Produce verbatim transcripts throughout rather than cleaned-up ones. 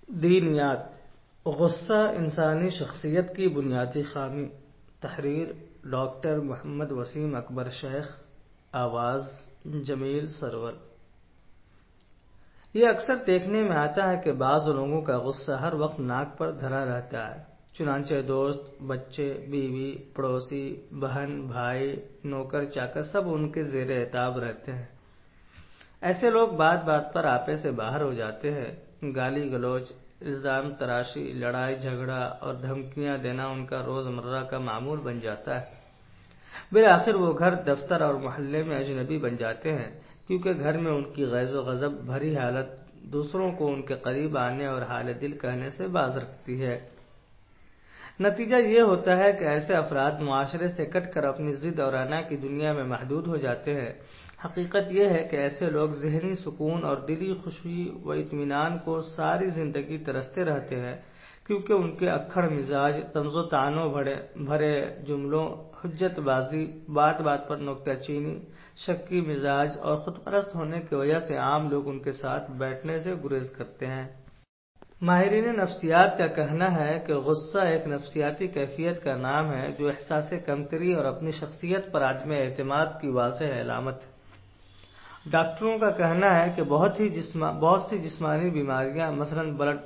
دینیات: غصہ انسانی شخصیت کی بنیادی خامی۔ تحریر ڈاکٹر محمد وسیم اکبر شیخ، آواز جمیل سرور۔ یہ اکثر دیکھنے میں آتا ہے کہ بعض لوگوں کا غصہ ہر وقت ناک پر دھرا رہتا ہے، چنانچہ دوست، بچے، بیوی، پڑوسی، بہن، بھائی، نوکر چاکر سب ان کے زیر عتاب رہتے ہیں۔ ایسے لوگ بات بات پر آپے سے باہر ہو جاتے ہیں۔ گالی گلوچ، الزام تراشی، لڑائی جھگڑا اور دھمکیاں دینا ان کا روزمرہ کا معمول بن جاتا ہے۔ بالآخر وہ گھر، دفتر اور محلے میں اجنبی بن جاتے ہیں، کیونکہ گھر میں ان کی غیظ و غضب بھری حالت دوسروں کو ان کے قریب آنے اور حال دل کہنے سے باز رکھتی ہے۔ نتیجہ یہ ہوتا ہے کہ ایسے افراد معاشرے سے کٹ کر اپنی ضد اور انا کی دنیا میں محدود ہو جاتے ہیں۔ حقیقت یہ ہے کہ ایسے لوگ ذہنی سکون اور دلی خوشی و اطمینان کو ساری زندگی ترستے رہتے ہیں، کیونکہ ان کے اکھڑ مزاج، طنز و طعنوں بھرے جملوں، حجت بازی، بات بات پر نکتہ چینی، شکی مزاج اور خود پرست ہونے کی وجہ سے عام لوگ ان کے ساتھ بیٹھنے سے گریز کرتے ہیں۔ ماہرین نفسیات کا کہنا ہے کہ غصہ ایک نفسیاتی کیفیت کا نام ہے جو احساس کمتری اور اپنی شخصیت پر عدم اعتماد کی واضح علامت ہے۔ ڈاکٹروں کا کہنا ہے کہ بہت ہی جسم بہت سی جسمانی بیماریاں مثلاً بلڈ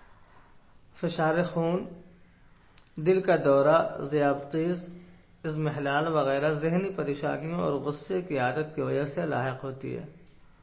فشار خون، دل کا دورہ، ذیابیطس، اضمحلال وغیرہ ذہنی پریشانیوں اور غصے کی عادت کی وجہ سے لاحق ہوتی ہے۔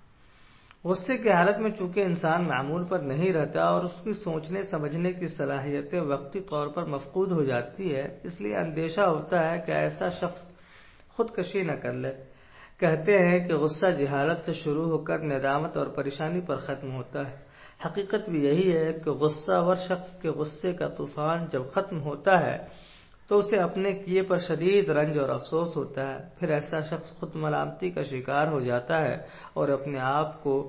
غصے کی حالت میں چونکہ انسان معمول پر نہیں رہتا اور اس کی سوچنے سمجھنے کی صلاحیتیں وقتی طور پر مفقود ہو جاتی ہے، اس لیے اندیشہ ہوتا ہے کہ ایسا شخص خودکشی نہ کر لے۔ کہتے ہیں کہ غصہ جہالت سے شروع ہو کر ندامت اور پریشانی پر ختم ہوتا ہے۔ حقیقت بھی یہی ہے کہ غصہ ور شخص کے غصے کا طوفان جب ختم ہوتا ہے تو اسے اپنے کیے پر شدید رنج اور افسوس ہوتا ہے۔ پھر ایسا شخص خود ملامتی کا شکار ہو جاتا ہے اور اپنے آپ کو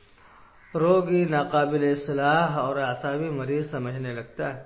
روگی، ناقابل اصلاح اور اعصابی مریض سمجھنے لگتا ہے۔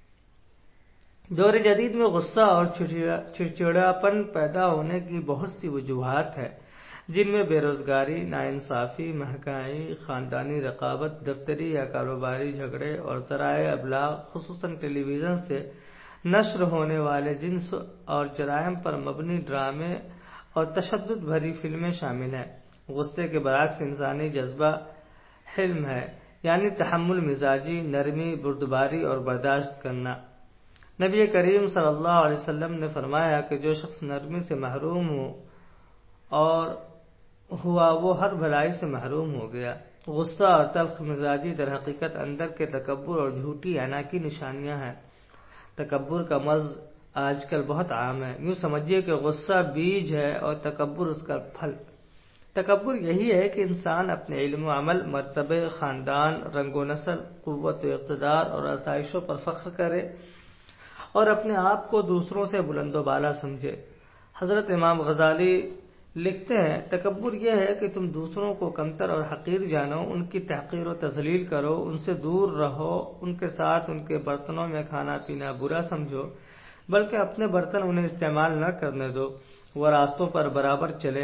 دور جدید میں غصہ اور چڑچڑاپن پیدا ہونے کی بہت سی وجوہات ہیں، جن میں بے روزگاری، ناانصافی، مہنگائی، خاندانی رقابت، دفتری یا کاروباری جھگڑے اور ذرائع ابلاغ خصوصاً ٹیلی ویژن سے نشر ہونے والے جنس اور جرائم پر مبنی ڈرامے اور تشدد بھری فلمیں شامل ہیں۔ غصے کے برعکس انسانی جذبہ حلم ہے، یعنی تحمل مزاجی، نرمی، بردباری اور برداشت کرنا۔ نبی کریم صلی اللہ علیہ وسلم نے فرمایا کہ جو شخص نرمی سے محروم ہو اور ہوا وہ ہر بھلائی سے محروم ہو گیا۔ غصہ اور تلخ مزاجی در حقیقت اندر کے تکبر اور جھوٹی انا کی نشانیاں ہیں۔ تکبر کا مرض آج کل بہت عام ہے۔ یوں سمجھیے کہ غصہ بیج ہے اور تکبر اس کا پھل۔ تکبر یہی ہے کہ انسان اپنے علم و عمل، مرتبے، خاندان، رنگ و نسل، قوت و اقتدار اور آسائشوں پر فخر کرے اور اپنے آپ کو دوسروں سے بلند و بالا سمجھے۔ حضرت امام غزالی لکھتے ہیں، تکبر یہ ہے کہ تم دوسروں کو کمتر اور حقیر جانو، ان کی تحقیر و تذلیل کرو، ان سے دور رہو، ان کے ساتھ ان کے برتنوں میں کھانا پینا برا سمجھو، بلکہ اپنے برتن انہیں استعمال نہ کرنے دو۔ وہ راستوں پر برابر چلے،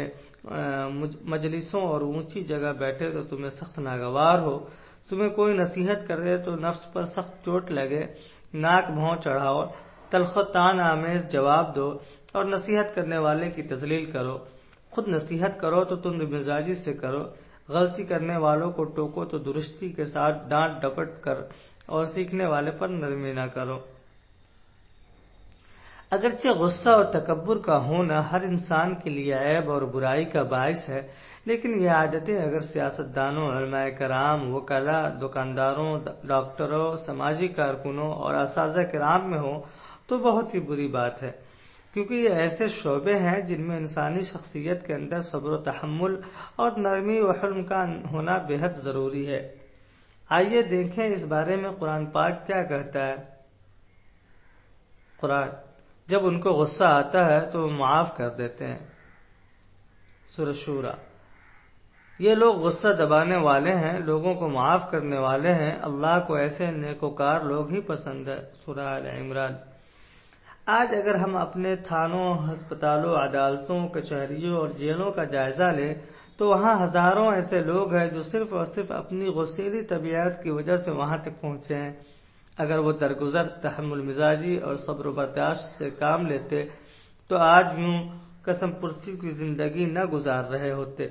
مجلسوں اور اونچی جگہ بیٹھے تو تمہیں سخت ناگوار ہو، تمہیں کوئی نصیحت کرے تو نفس پر سخت چوٹ لگے، ناک بھوں چڑھاؤ، تلخ و طعن آمیز جواب دو اور نصیحت کرنے والے کی تذلیل کرو۔ خود نصیحت کرو تو تند مزاجی سے کرو، غلطی کرنے والوں کو ٹوکو تو درستی کے ساتھ ڈانٹ ڈپٹ کر اور سیکھنے والے پر نرمی نہ کرو۔ اگرچہ غصہ اور تکبر کا ہونا ہر انسان کے لیے عیب اور برائی کا باعث ہے، لیکن یہ عادتیں اگر سیاستدانوں، علماء کرام، وکلاء، دکانداروں، ڈاکٹروں، سماجی کارکنوں اور اساتذہ کرام میں ہوں تو بہت ہی بری بات ہے، کیونکہ یہ ایسے شعبے ہیں جن میں انسانی شخصیت کے اندر صبر و تحمل اور نرمی و حلم کا ہونا بے حد ضروری ہے۔ آئیے دیکھیں اس بارے میں قرآن پاک کیا کہتا ہے۔ قرآن: جب ان کو غصہ آتا ہے تو وہ معاف کر دیتے ہیں۔ سورہ شورى: یہ لوگ غصہ دبانے والے ہیں، لوگوں کو معاف کرنے والے ہیں، اللہ کو ایسے نیکوکار لوگ ہی پسند ہے۔ سورہ آل عمران۔ آج اگر ہم اپنے تھانوں، ہسپتالوں، عدالتوں، کچہریوں اور جیلوں کا جائزہ لیں تو وہاں ہزاروں ایسے لوگ ہیں جو صرف اور صرف اپنی غصیلی طبیعت کی وجہ سے وہاں تک پہنچے ہیں۔ اگر وہ درگزر تحمل مزاجی اور صبر و برداشت سے کام لیتے تو آج یوں قسم پرسی کی زندگی نہ گزار رہے ہوتے۔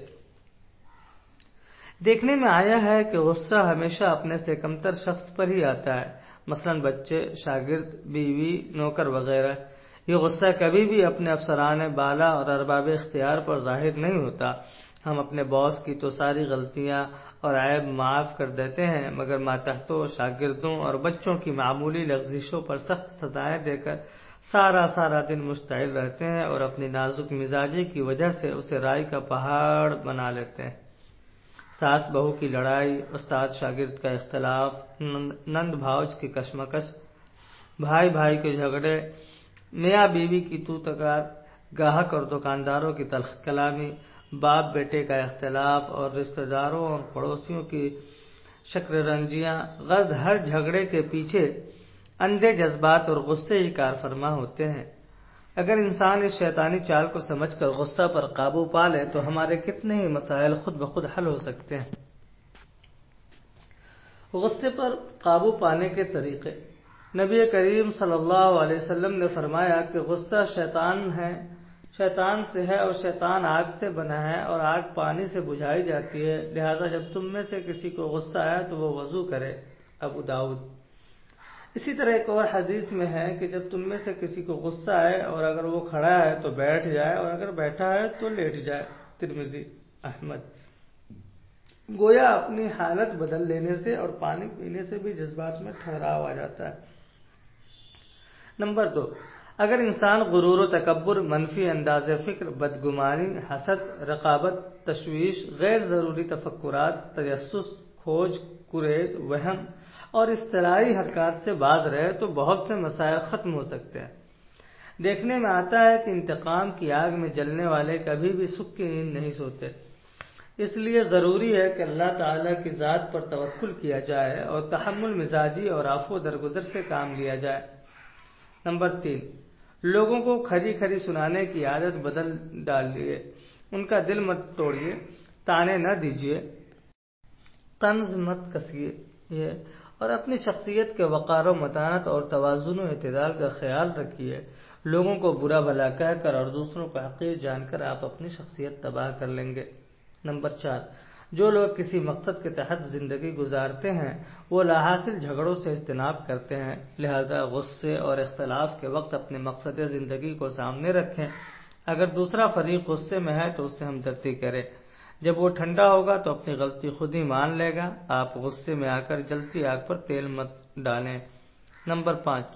دیکھنے میں آیا ہے کہ غصہ ہمیشہ اپنے سے کمتر شخص پر ہی آتا ہے، مثلا بچے، شاگرد، بیوی، نوکر وغیرہ۔ یہ غصہ کبھی بھی اپنے افسران بالا اور ارباب اختیار پر ظاہر نہیں ہوتا۔ ہم اپنے باس کی تو ساری غلطیاں اور عیب معاف کر دیتے ہیں، مگر ماتحتوں، شاگردوں اور بچوں کی معمولی لغزشوں پر سخت سزائیں دے کر سارا سارا دن مشتعل رہتے ہیں اور اپنی نازک مزاجی کی وجہ سے اسے رائی کا پہاڑ بنا لیتے ہیں۔ ساس بہو کی لڑائی، استاد شاگرد کا اختلاف، نند بھاؤج کی کشمکش، بھائی بھائی کے جھگڑے، میاں بیوی کی تو تکرار، گاہک اور دکانداروں کی تلخ کلامی، باپ بیٹے کا اختلاف اور رشتہ داروں اور پڑوسیوں کی شکر رنجیاں، غرض ہر جھگڑے کے پیچھے اندھے جذبات اور غصے ہی کار فرما ہوتے ہیں۔ اگر انسان اس شیطانی چال کو سمجھ کر غصہ پر قابو پا لے تو ہمارے کتنے ہی مسائل خود بخود حل ہو سکتے ہیں۔ غصے پر قابو پانے کے طریقے۔ نبی کریم صلی اللہ علیہ وسلم نے فرمایا کہ غصہ شیطان ہے، شیطان سے ہے اور شیطان آگ سے بنا ہے اور آگ پانی سے بجھائی جاتی ہے، لہذا جب تم میں سے کسی کو غصہ آئے تو وہ وضو کرے۔ ابو داؤد۔ اسی طرح ایک اور حدیث میں ہے کہ جب تم میں سے کسی کو غصہ آئے اور اگر وہ کھڑا ہے تو بیٹھ جائے اور اگر بیٹھا ہے تو لیٹ جائے۔ ترمذی، احمد۔ گویا اپنی حالت بدل لینے سے اور پانی پینے سے بھی جذبات میں ٹھہراؤ آ جاتا ہے۔ نمبر دو، اگر انسان غرور و تکبر، منفی انداز فکر، بدگمانی، حسد، رقابت، تشویش، غیر ضروری تفکرات، تجسس، کھوج، کرید، وہم اور اصطلاحی حرکات سے باز رہے تو بہت سے مسائل ختم ہو سکتے ہیں۔ دیکھنے میں آتا ہے کہ انتقام کی آگ میں جلنے والے کبھی بھی سکھ کی نیند نہیں سوتے۔ اس لیے ضروری ہے کہ اللہ تعالیٰ کی ذات پر توکل کیا جائے اور تحمل مزاجی اور عفو درگزر سے کام لیا جائے۔ نمبر تین، لوگوں کو کھری کھری سنانے کی عادت بدل ڈالیے، ان کا دل مت توڑیے، تانے نہ دیجیے، طنز مت کسیے اور اپنی شخصیت کے وقار و متانت اور توازن و اعتدال کا خیال رکھیے۔ لوگوں کو برا بھلا کہہ کر اور دوسروں کو حقیر جان کر آپ اپنی شخصیت تباہ کر لیں گے۔ نمبر چار، جو لوگ کسی مقصد کے تحت زندگی گزارتے ہیں وہ لاحاصل جھگڑوں سے اجتناب کرتے ہیں، لہذا غصے اور اختلاف کے وقت اپنے مقصد زندگی کو سامنے رکھیں۔ اگر دوسرا فریق غصے میں ہے تو اس سے ہمدردی کریں، جب وہ ٹھنڈا ہوگا تو اپنی غلطی خود ہی مان لے گا۔ آپ غصے میں آ کر جلتی آگ پر تیل مت ڈالیں۔ نمبر پانچ،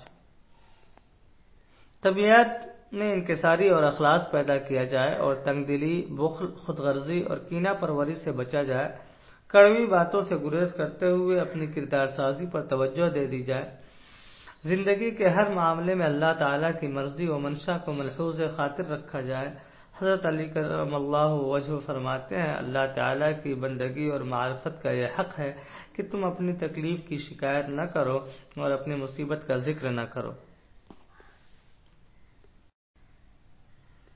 طبیعت میں انکساری اور اخلاص پیدا کیا جائے اور تنگ دلی، بخل، خود غرضی اور کینہ پروری سے بچا جائے۔ کڑوی باتوں سے گریز کرتے ہوئے اپنی کردار سازی پر توجہ دے دی جائے۔ زندگی کے ہر معاملے میں اللہ تعالیٰ کی مرضی و منشا کو ملحوظ خاطر رکھا جائے۔ حضرت علی کرم اللہ وجہہ فرماتے ہیں، اللہ تعالیٰ کی بندگی اور معرفت کا یہ حق ہے کہ تم اپنی تکلیف کی شکایت نہ کرو اور اپنی مصیبت کا ذکر نہ کرو۔